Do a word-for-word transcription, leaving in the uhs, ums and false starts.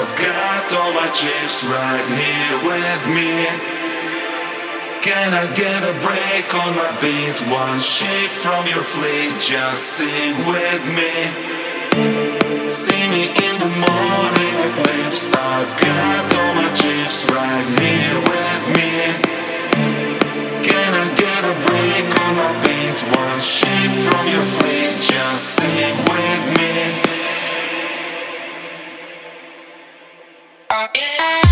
I've got all my chips right here with me. Can I get a break on my beat? One sheep from your fleet, just sing with me. See me in the morning eclipse. I've got all my chips right here with me. Can I get a break on my beat? One sheep from your fleet, just sing with me. Yeah.